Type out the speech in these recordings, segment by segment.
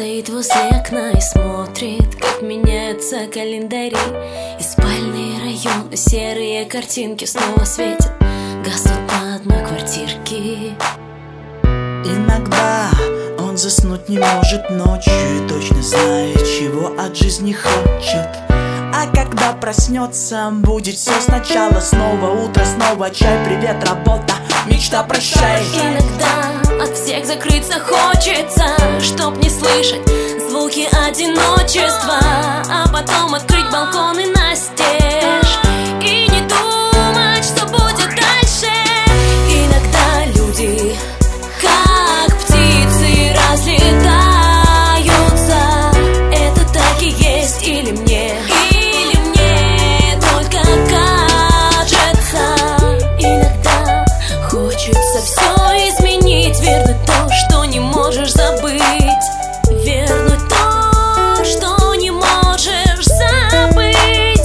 стоит возле окна и смотрит, как меняются календари. И спальные районы, серые картинки снова светят, гаснут по одной квартирке. Иногда он заснуть не может ночью и точно знает, чего от жизни хочет. А когда проснется, будет все сначала. Снова утро, снова чай, привет, работа, мечта, прощай. Иногда от всех закрыться хочется, чтоб не слышать звуки одиночества, а потом открыть балкон и настежь и не думать, что будет дальше. Иногда люди как птицы разлетаются. Это так и есть или мне только кажется. Иногда хочется все изменить, вернуть то, что не можешь забыть, вернуть то, что не можешь забыть.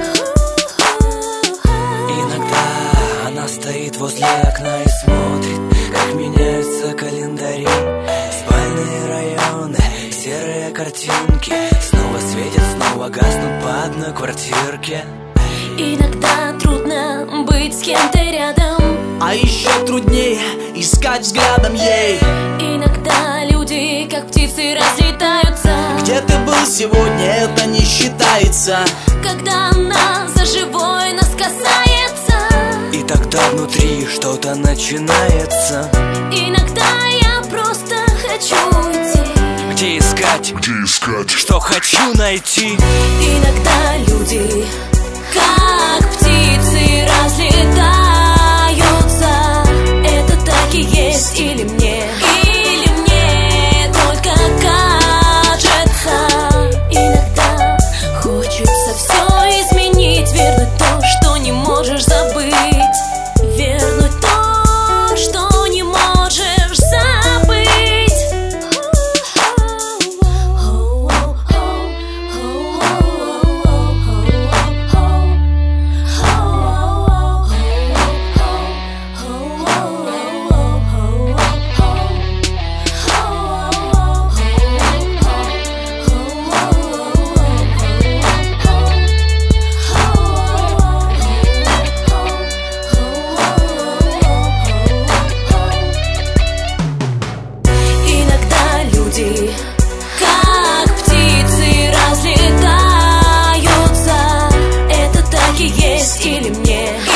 Иногда она стоит возле окна и смотрит, как меняются календари. Спальные районы, серые картинки снова светят, снова гаснут по одной квартирке. Иногда трудно быть с кем-то рядом, а еще труднее искать взглядом ей. Иногда люди как птицы разлетаются. Где ты был сегодня, это не считается. Когда она за живой нас касается, и тогда внутри что-то начинается. Иногда я просто хочу уйти. Где искать? Что хочу найти? Иногда люди как птицы разлетаются. Это так и есть или мне только кажется. Иногда хочется все изменить, вернуть то, что не можешь забыть, вернуть то, что не можешь забыть. Как птицы разлетаются. Это так и есть или мне